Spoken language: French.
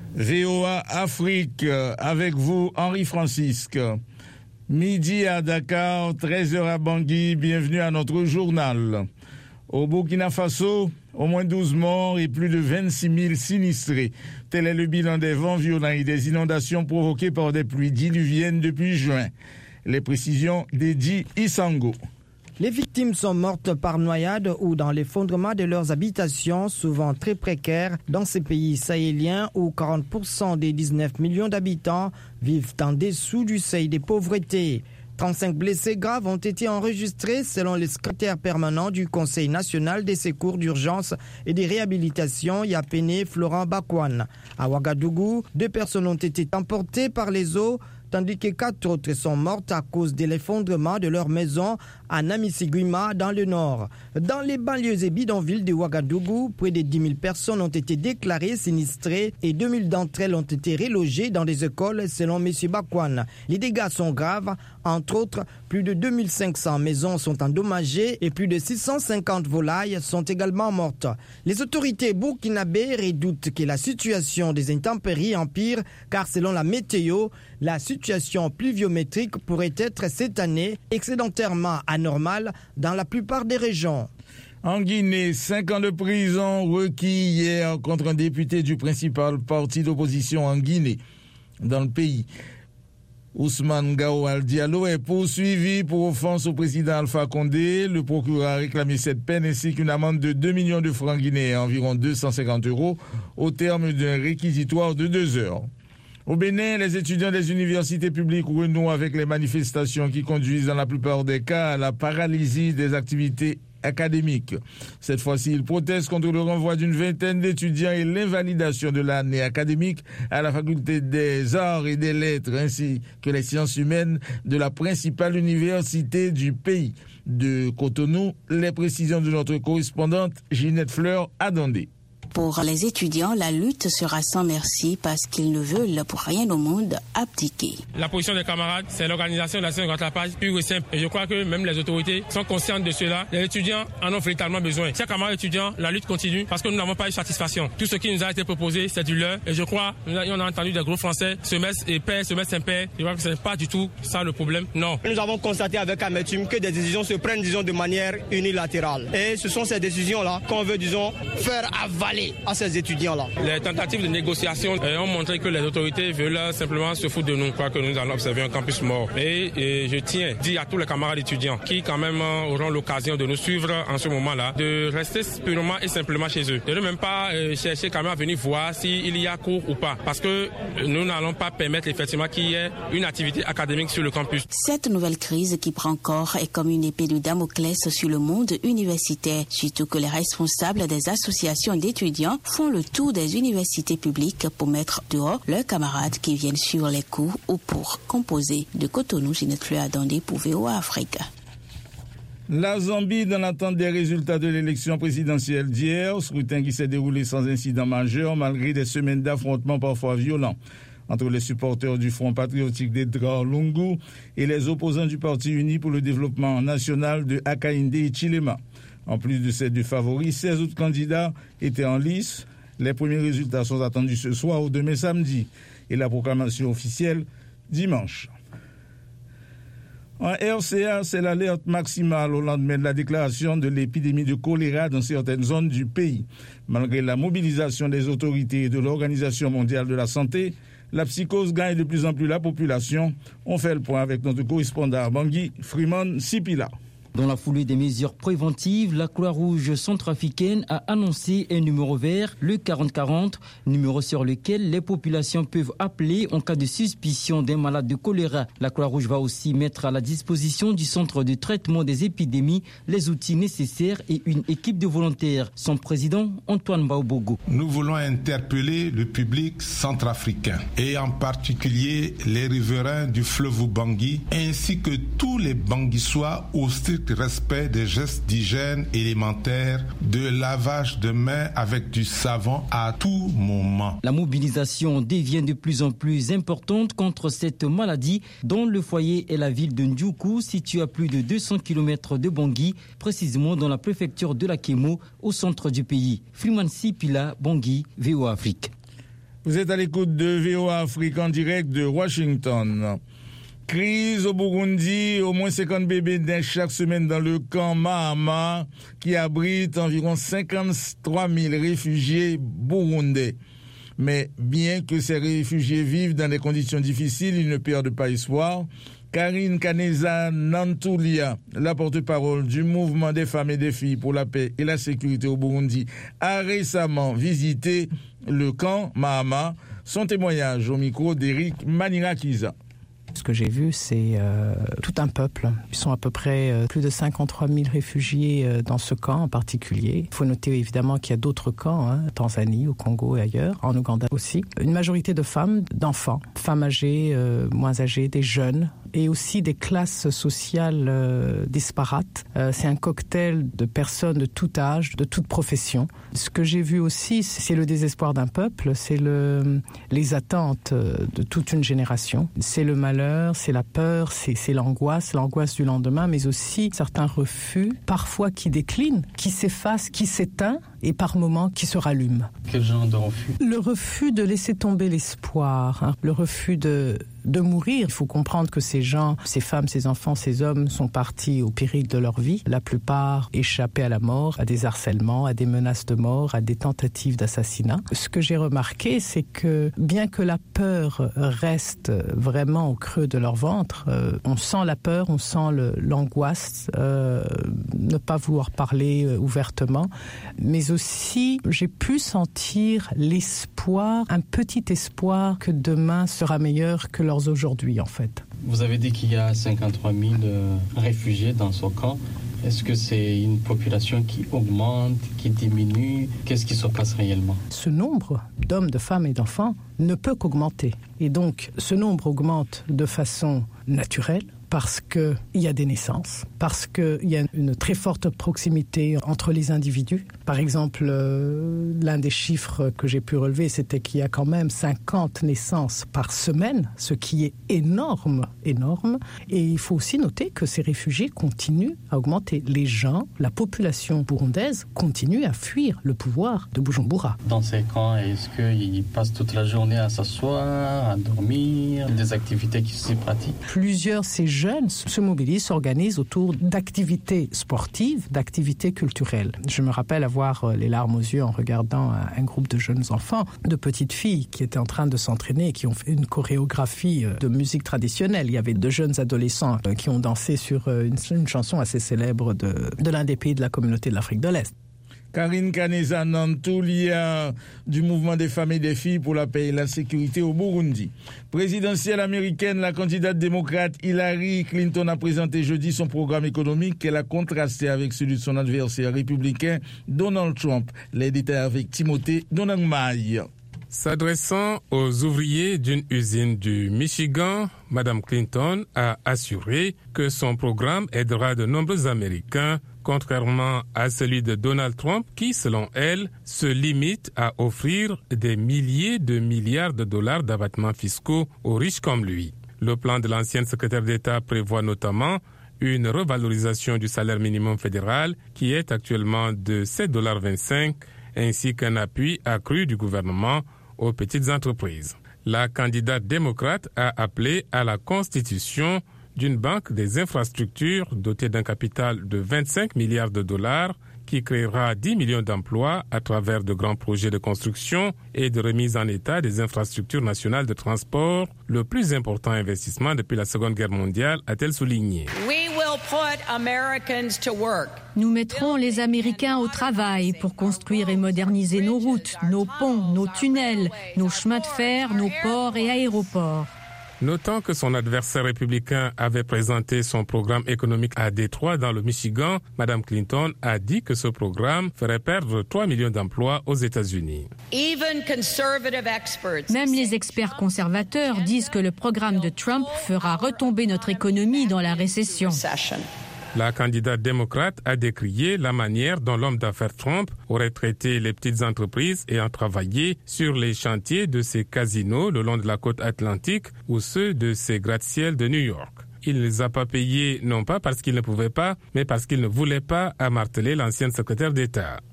VOA Afrique, avec vous, Henri Francisque. Midi à Dakar, 13h à Bangui, bienvenue à notre journal. Au Burkina Faso, au moins 12 morts et plus de 26 000 sinistrés. Tel est le bilan des vents violents et des inondations provoquées par des pluies diluviennes depuis juin. Les précisions d'Edi Isango. Les victimes sont mortes par noyade ou dans l'effondrement de leurs habitations, souvent très précaires, dans ces pays sahéliens où 40% des 19 millions d'habitants vivent en dessous du seuil de pauvreté. 35 blessés graves ont été enregistrés selon le secrétaire permanent du Conseil national des secours d'urgence et des réhabilitations, Yapene Florent Bakwan. À Ouagadougou, 2 personnes ont été emportées par les eaux, tandis que 4 autres sont mortes à cause de l'effondrement de leur maison à Namisiguima dans le nord. Dans les banlieues et bidonvilles de Ouagadougou, près de 10 000 personnes ont été déclarées sinistrées et 2 000 d'entre elles ont été relogées dans des écoles selon M. Bakwan. Les dégâts sont graves, entre autres, plus de 2 500 maisons sont endommagées et plus de 650 volailles sont également mortes. Les autorités burkinabées redoutent que la situation des intempéries empire car selon la météo, la situation pluviométrique pourrait être cette année excédentairement anormale dans la plupart des régions. En Guinée, 5 ans de prison requis hier contre un député du principal parti d'opposition en Guinée, dans le pays. Ousmane Gawal Diallo est poursuivi pour offense au président Alpha Condé. Le procureur a réclamé cette peine ainsi qu'une amende de 2 millions de francs guinéens, environ 250 €, au terme d'un réquisitoire de 2 heures. Au Bénin, les étudiants des universités publiques renouent avec les manifestations qui conduisent dans la plupart des cas à la paralysie des activités académiques. Cette fois-ci, ils protestent contre le renvoi d'une vingtaine d'étudiants et l'invalidation de l'année académique à la faculté des arts et des lettres ainsi que les sciences humaines de la principale université du pays. De Cotonou, les précisions de notre correspondante Ginette Fleur à Dandé. Pour les étudiants, la lutte sera sans merci parce qu'ils ne veulent pour rien au monde abdiquer. La position des camarades, c'est l'organisation de la science rattrapage pure et simple. Et je crois que même les autorités sont conscientes de cela. Les étudiants en ont véritablement besoin. Chers camarades étudiants, la lutte continue parce que nous n'avons pas eu satisfaction. Tout ce qui nous a été proposé, c'est du leurre. Et je crois, on a entendu des gros français, semestre épais, semestre impair. Je crois que ce n'est pas du tout ça le problème. Non. Nous avons constaté avec amertume que des décisions se prennent, disons, de manière unilatérale. Et ce sont ces décisions-là qu'on veut, disons, faire avaler à ces étudiants-là. Les tentatives de négociation ont montré que les autorités veulent simplement se foutre de nous, quoi que nous allons observer un campus mort. Et je tiens à dire à tous les camarades étudiants qui quand même auront l'occasion de nous suivre en ce moment-là, de rester purement et simplement chez eux. De ne même pas chercher quand même à venir voir s'il y a cours ou pas. Parce que nous n'allons pas permettre effectivement qu'il y ait une activité académique sur le campus. Cette nouvelle crise qui prend corps est comme une épée de Damoclès sur le monde universitaire. Surtout que les responsables des associations d'étudiants font le tour des universités publiques pour mettre dehors leurs camarades qui viennent sur les cours ou pour composer. De Cotonou, Ginette Fleur à Dandé pour VOA Afrique. La Zambie, dans l'attente des résultats de l'élection présidentielle d'hier, scrutin qui s'est déroulé sans incident majeur malgré des semaines d'affrontements parfois violents entre les supporters du Front patriotique d'Edgar Lungu et les opposants du Parti uni pour le développement national de Hakainde Hichilema. En plus de ces 2 favoris, 16 autres candidats étaient en lice. Les premiers résultats sont attendus ce soir ou demain samedi et la proclamation officielle dimanche. En RCA, c'est l'alerte maximale au lendemain de la déclaration de l'épidémie de choléra dans certaines zones du pays. Malgré la mobilisation des autorités et de l'Organisation mondiale de la santé, la psychose gagne de plus en plus la population. On fait le point avec notre correspondant à Bangui, Freeman Sipila. Dans la foulée des mesures préventives, la Croix-Rouge centrafricaine a annoncé un numéro vert, le 4040, numéro sur lequel les populations peuvent appeler en cas de suspicion d'un malade de choléra. La Croix-Rouge va aussi mettre à la disposition du centre de traitement des épidémies les outils nécessaires et une équipe de volontaires. Son président, Antoine Baobogo. Nous voulons interpeller le public centrafricain et en particulier les riverains du fleuve Bangui ainsi que tous les Banguissois au strict respect des gestes d'hygiène élémentaires, de lavage de mains avec du savon à tout moment. La mobilisation devient de plus en plus importante contre cette maladie dont le foyer est la ville de Ndjoukou, située à plus de 200 km de Bangui, précisément dans la préfecture de la Kémo, au centre du pays. Freeman Sipila, Bangui, VOA Afrique. Vous êtes à l'écoute de VOA Afrique en direct de Washington. Crise au Burundi, au moins 50 bébés naissent chaque semaine dans le camp Mahama qui abrite environ 53 000 réfugiés burundais. Mais bien que ces réfugiés vivent dans des conditions difficiles, ils ne perdent pas espoir. Karine Kaneza Nantulia, la porte-parole du mouvement des femmes et des filles pour la paix et la sécurité au Burundi, a récemment visité le camp Mahama. Son témoignage au micro d'Éric Manirakiza. Ce que j'ai vu, c'est tout un peuple. Ils sont à peu près plus de 53 000 réfugiés dans ce camp en particulier. Il faut noter évidemment qu'il y a d'autres camps, Tanzanie, au Congo et ailleurs, en Ouganda aussi. Une majorité de femmes, d'enfants, femmes âgées, moins âgées, des jeunes, et aussi des classes sociales disparates. C'est un cocktail de personnes de tout âge, de toute profession. Ce que j'ai vu aussi, c'est le désespoir d'un peuple, c'est les attentes de toute une génération. C'est le malheur, c'est la peur, c'est l'angoisse du lendemain, mais aussi certains refus, parfois qui déclinent, qui s'effacent, qui s'éteignent, et par moments qui se rallument. Quel genre de refus ? Le refus de laisser tomber l'espoir, le refus de mourir. Il faut comprendre que ces gens, ces femmes, ces enfants, ces hommes sont partis au péril de leur vie. La plupart échappés à la mort, à des harcèlements, à des menaces de mort, à des tentatives d'assassinat. Ce que j'ai remarqué, c'est que bien que la peur reste vraiment au creux de leur ventre, on sent la peur, on sent l'angoisse, ne pas vouloir parler ouvertement, mais aussi j'ai pu sentir l'espoir, un petit espoir que demain sera meilleur que leurs aujourd'hui en fait. Vous avez dit qu'il y a 53 000 réfugiés dans ce camp. Est-ce que c'est une population qui augmente, qui diminue ? Qu'est-ce qui se passe réellement ? Ce nombre d'hommes, de femmes et d'enfants ne peut qu'augmenter. Et donc, ce nombre augmente de façon naturelle parce qu'il y a des naissances, parce qu'il y a une très forte proximité entre les individus. Par exemple, l'un des chiffres que j'ai pu relever, c'était qu'il y a quand même 50 naissances par semaine, ce qui est énorme. Et il faut aussi noter que ces réfugiés continuent à augmenter. Les gens, la population burundaise continue à fuir le pouvoir de Bujumbura. Dans ces camps, est-ce qu'ils passent toute la journée à s'asseoir, à dormir, des activités qui s'y pratiquent ? Plusieurs ces jeunes se mobilisent, s'organisent autour d'activités sportives, d'activités culturelles. Je me rappelle avoir les larmes aux yeux en regardant un groupe de jeunes enfants, de petites filles qui étaient en train de s'entraîner et qui ont fait une chorégraphie de musique traditionnelle. Il y avait de jeunes adolescents qui ont dansé sur une chanson assez célèbre de l'un des pays de la communauté de l'Afrique de l'Est. Karine Kaneza Nantulia du mouvement des femmes et des filles pour la paix et la sécurité au Burundi. Présidentielle américaine, la candidate démocrate Hillary Clinton a présenté jeudi son programme économique qu'elle a contrasté avec celui de son adversaire républicain Donald Trump. Les détails avec Timothée Donangmaï. S'adressant aux ouvriers d'une usine du Michigan, Mme Clinton a assuré que son programme aidera de nombreux Américains, contrairement à celui de Donald Trump qui, selon elle, se limite à offrir des milliers de milliards de dollars d'abattements fiscaux aux riches comme lui. Le plan de l'ancienne secrétaire d'État prévoit notamment une revalorisation du salaire minimum fédéral qui est actuellement de 7,25 $, ainsi qu'un appui accru du gouvernement aux petites entreprises. La candidate démocrate a appelé à la constitution d'une banque des infrastructures dotée d'un capital de 25 milliards de dollars qui créera 10 millions d'emplois à travers de grands projets de construction et de remise en état des infrastructures nationales de transport, le plus important investissement depuis la Seconde Guerre mondiale, a-t-elle souligné. Nous mettrons les Américains au travail pour construire et moderniser nos routes, nos ponts, nos tunnels, nos chemins de fer, nos ports et aéroports. Notant que son adversaire républicain avait présenté son programme économique à Détroit dans le Michigan, Mme Clinton a dit que ce programme ferait perdre 3 millions d'emplois aux États-Unis. Même les experts conservateurs disent que le programme de Trump fera retomber notre économie dans la récession. La candidate démocrate a décrié la manière dont l'homme d'affaires Trump aurait traité les petites entreprises ayant travaillé sur les chantiers de ses casinos le long de la côte atlantique ou ceux de ses gratte-ciel de New York. Il ne les a pas payés non pas parce qu'il ne pouvait pas, mais parce qu'il ne voulait pas, a martelé l'ancienne secrétaire d'État.